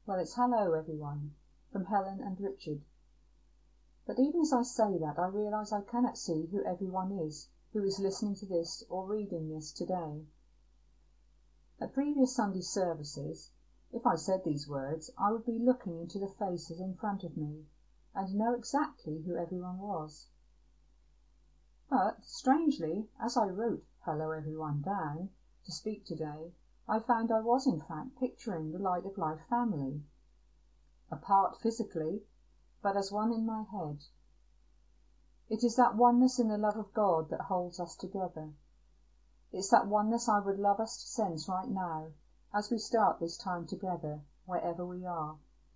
Well, it's hello everyone, from Helen and Richard. But even as I say that, I realise I cannot see who everyone is who is listening to this or reading this today. At previous Sunday services, if I said these words, I would be looking into the faces in front of me and know exactly who everyone was. But, strangely, as I wrote hello everyone down to speak today, I found I was in fact picturing the Light of Life family, apart physically, but as one in my head. It is that oneness in the love of God that holds us together. It's that oneness I would love us to sense right now, as we start this time together, wherever we are.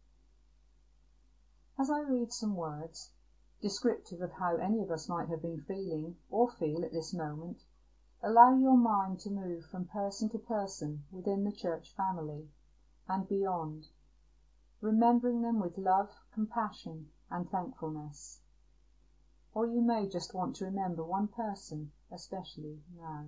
As I read some words, descriptive of how any of us might have been feeling or feel at this moment, allow your mind to move from person to person within the church family and beyond, remembering them with love, compassion and thankfulness. Or you may just want to remember one person, especially now.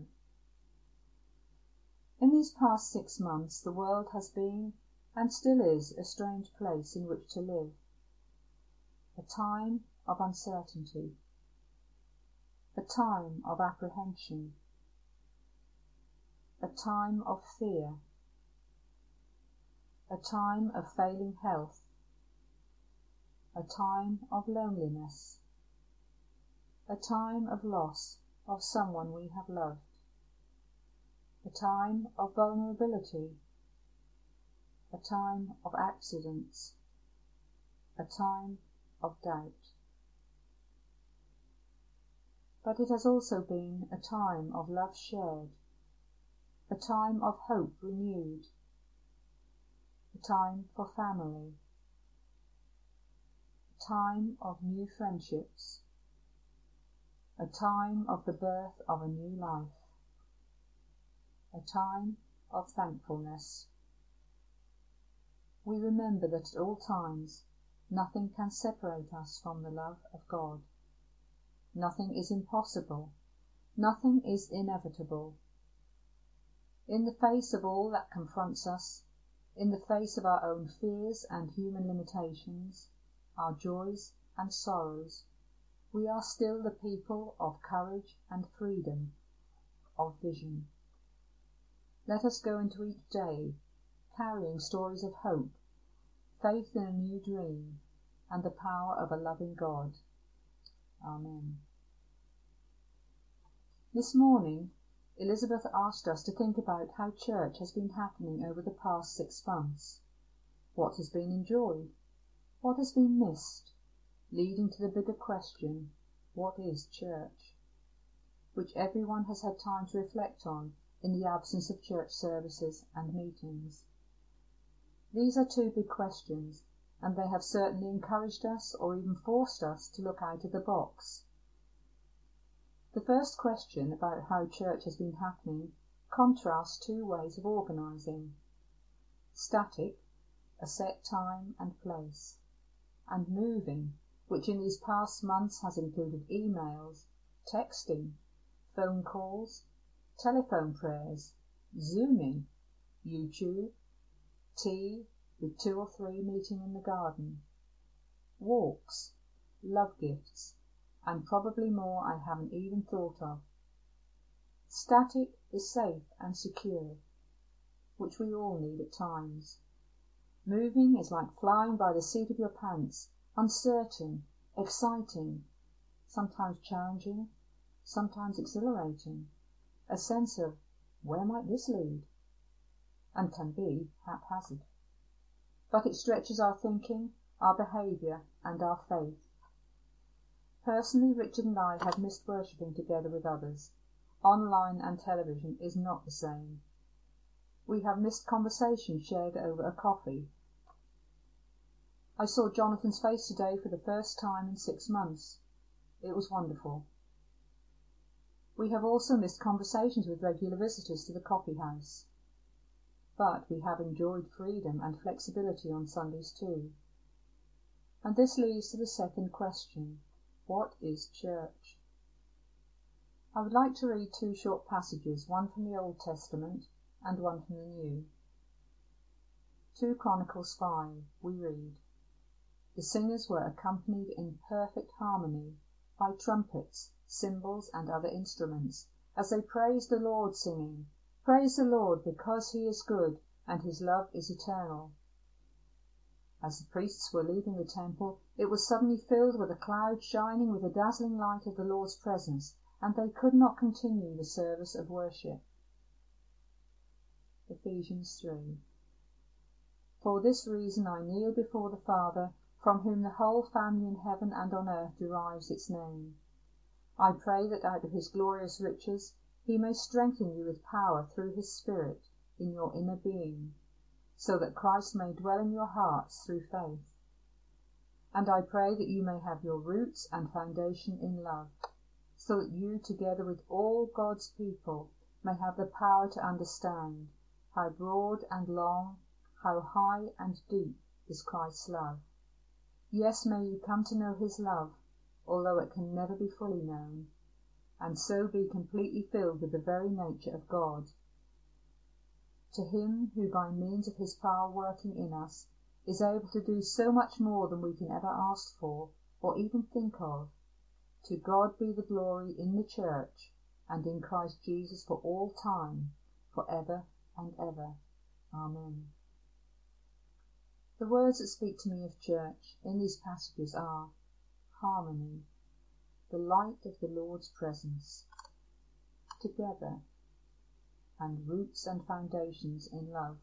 In these past 6 months, the world has been, and still is, a strange place in which to live. A time of uncertainty. A time of apprehension. A time of fear. A time of failing health. A time of loneliness. A time of loss of someone we have loved. A time of vulnerability. A time of accidents. A time of doubt. But it has also been a time of love shared, a time of hope renewed, a time for family, a time of new friendships, a time of the birth of a new life, a time of thankfulness. We remember that at all times nothing can separate us from the love of God. Nothing is impossible. Nothing is inevitable. In the face of all that confronts us, in the face of our own fears and human limitations, our joys and sorrows, we are still the people of courage and freedom, of vision. Let us go into each day carrying stories of hope, faith in a new dream, and the power of a loving God. Amen. This morning, Elizabeth asked us to think about how church has been happening over the past 6 months. What has been enjoyed? What has been missed? Leading to the bigger question, what is church? Which everyone has had time to reflect on in the absence of church services and meetings. These are 2 big questions, and they have certainly encouraged us or even forced us to look out of the box. The first question about how church has been happening contrasts 2 ways of organising. Static, a set time and place, and moving, which in these past months has included emails, texting, phone calls, telephone prayers, Zooming, YouTube, tea with 2 or 3 meeting in the garden, walks, love gifts, and probably more I haven't even thought of. Static is safe and secure, which we all need at times. Moving is like flying by the seat of your pants, uncertain, exciting, sometimes challenging, sometimes exhilarating, a sense of where might this lead, and can be haphazard. But it stretches our thinking, our behaviour, and our faith. Personally, Richard and I have missed worshipping together with others. Online and television is not the same. We have missed conversation shared over a coffee. I saw Jonathan's face today for the first time in 6 months. It was wonderful. We have also missed conversations with regular visitors to the coffee house. But we have enjoyed freedom and flexibility on Sundays too. And this leads to the second question. What is church? I would like to read 2 short passages, one from the Old Testament and one from the New. 2 Chronicles 5, we read, "The singers were accompanied in perfect harmony by trumpets, cymbals, and other instruments, as they praised the Lord, singing, 'Praise the Lord, because he is good, and his love is eternal.' As the priests were leaving the temple, it was suddenly filled with a cloud shining with the dazzling light of the Lord's presence, and they could not continue the service of worship." Ephesians 3. "For this reason I kneel before the Father, from whom the whole family in heaven and on earth derives its name. I pray that out of his glorious riches he may strengthen you with power through his Spirit in your inner being, so that Christ may dwell in your hearts through faith. And I pray that you may have your roots and foundation in love, so that you, together with all God's people, may have the power to understand how broad and long, how high and deep is Christ's love. Yes, may you come to know his love, although it can never be fully known, and so be completely filled with the very nature of God. To him who, by means of his power working in us, is able to do so much more than we can ever ask for or even think of, to God be the glory in the Church and in Christ Jesus for all time, for ever and ever. Amen. The words that speak to me of church in these passages are harmony, the light of the Lord's presence, together, and roots and foundations in love.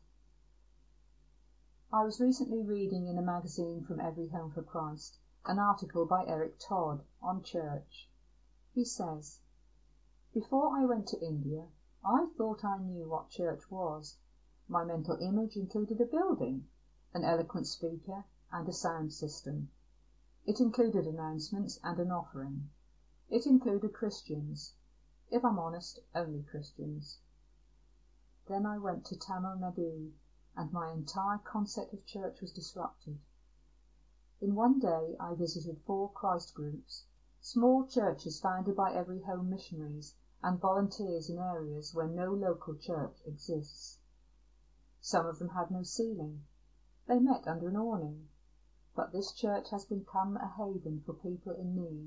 I was recently reading in a magazine from Every Home for Christ an article by Eric Todd on church. He says, "Before I went to India, I thought I knew what church was. My mental image included a building, an eloquent speaker, and a sound system. It included announcements and an offering. It included Christians. If I'm honest, only Christians. Then I went to Tamil Nadu, and my entire concept of church was disrupted. In one day I visited 4 Christ groups, small churches founded by Every Home missionaries and volunteers in areas where no local church exists. Some of them had no ceiling. They met under an awning. But this church has become a haven for people in need.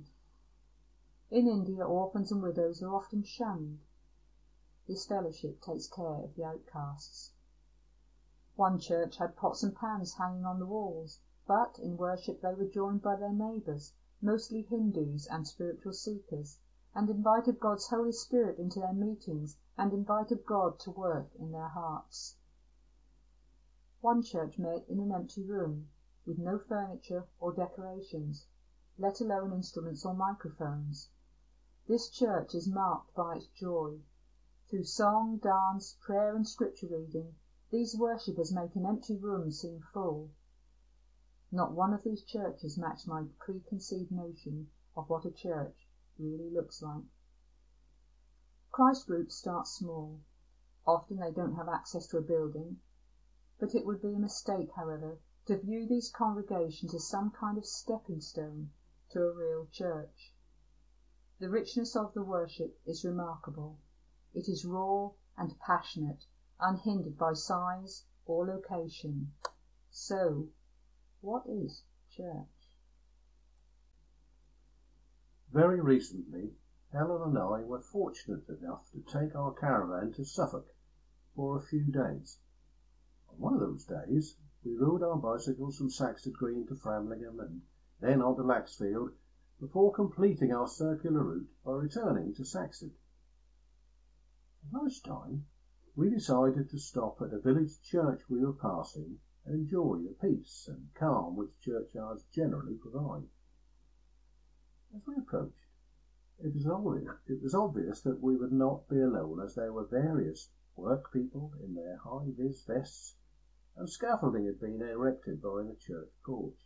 In India, orphans and widows are often shunned. This fellowship takes care of the outcasts. One church had pots and pans hanging on the walls, but in worship they were joined by their neighbours, mostly Hindus and spiritual seekers, and invited God's Holy Spirit into their meetings and invited God to work in their hearts. One church met in an empty room, with no furniture or decorations, let alone instruments or microphones. This church is marked by its joy. Through song, dance, prayer and scripture reading, these worshippers make an empty room seem full. Not one of these churches matched my preconceived notion of what a church really looks like. Christ groups start small. Often they don't have access to a building, but it would be a mistake, however, to view these congregations as some kind of stepping stone to a real church. The richness of the worship is remarkable. It is raw and passionate, unhindered by size or location. So, what is church? Very recently, Helen and I were fortunate enough to take our caravan to Suffolk for a few days. On one of those days, we rode our bicycles from Saxted Green to Framlingham and then on to Laxfield before completing our circular route by returning to Saxted. At lunchtime, we decided to stop at a village church we were passing and enjoy the peace and calm which churchyards generally provide. As we approached, it was obvious that we would not be alone, as there were various work people in their high-vis vests, and scaffolding had been erected by the church porch.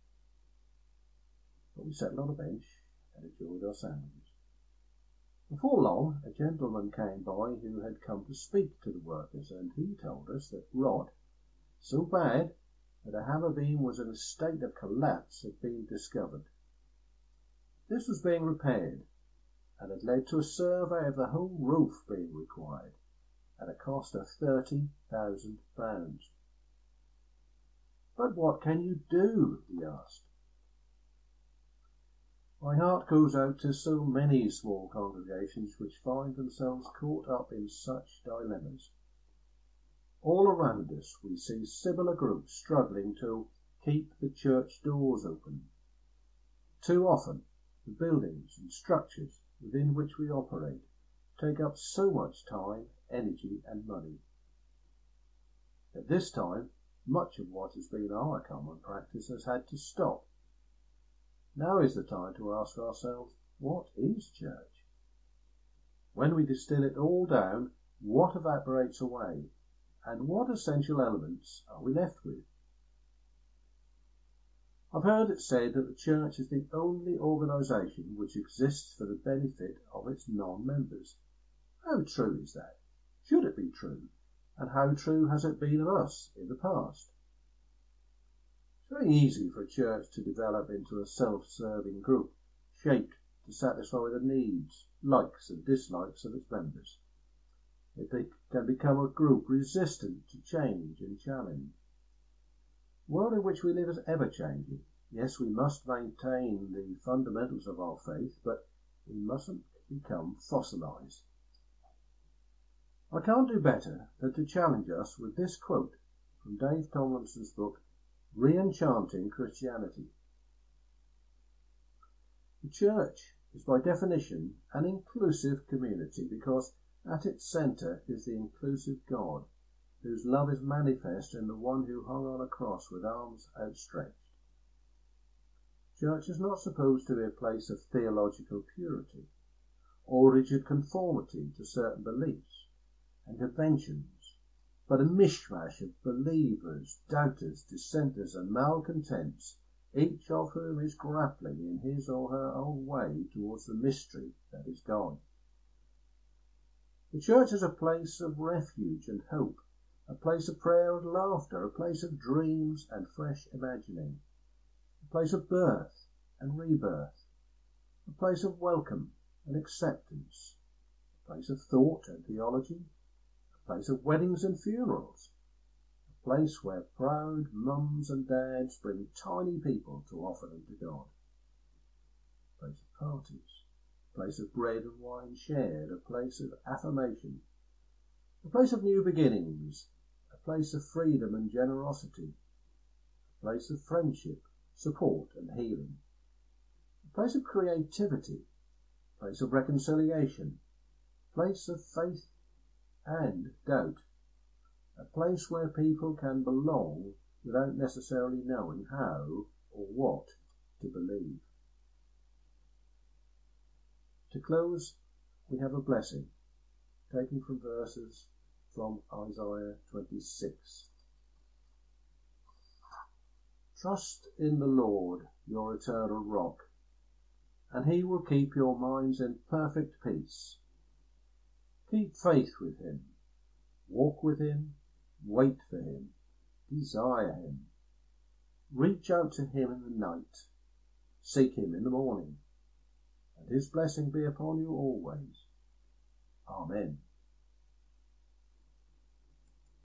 But we settled on a bench and enjoyed our sandwiches. Before long, a gentleman came by who had come to speak to the workers, and he told us that rot, so bad that a hammer beam was in a state of collapse, had been discovered. This was being repaired, and had led to a survey of the whole roof being required, at a cost of £30,000. But what can you do? He asked. My heart goes out to so many small congregations which find themselves caught up in such dilemmas. All around us we see similar groups struggling to keep the church doors open. Too often the buildings and structures within which we operate take up so much time, energy and money. At this time, much of what has been our common practice has had to stop. Now is the time to ask ourselves, what is church? When we distill it all down, what evaporates away, and what essential elements are we left with? I've heard it said that the church is the only organisation which exists for the benefit of its non-members. How true is that? Should it be true? And how true has it been of us in the past? It's very easy for a church to develop into a self-serving group, shaped to satisfy the needs, likes and dislikes of its members. It can become a group resistant to change and challenge. The world in which we live is ever-changing. Yes, we must maintain the fundamentals of our faith, but we mustn't become fossilised. I can't do better than to challenge us with this quote from Dave Tomlinson's book, Re-Enchanting Christianity. The church is by definition an inclusive community because at its centre is the inclusive God, whose love is manifest in the one who hung on a cross with arms outstretched. Church is not supposed to be a place of theological purity or rigid conformity to certain beliefs and conventions, but a mishmash of believers, doubters, dissenters and malcontents, each of whom is grappling in his or her own way towards the mystery that is God. The church is a place of refuge and hope, a place of prayer and laughter, a place of dreams and fresh imagining, a place of birth and rebirth, a place of welcome and acceptance, a place of thought and theology, a place of weddings and funerals, a place where proud mums and dads bring tiny people to offer them to God, a place of parties, a place of bread and wine shared, a place of affirmation, a place of new beginnings, a place of freedom and generosity, a place of friendship, support and healing, a place of creativity, a place of reconciliation, a place of faith and doubt, a place where people can belong without necessarily knowing how or what to believe. To close, we have a blessing taken from verses from Isaiah 26. Trust in the Lord, your eternal rock, and he will keep your minds in perfect peace. Keep faith with him, walk with him, wait for him, desire him. Reach out to him in the night, seek him in the morning, and his blessing be upon you always. Amen.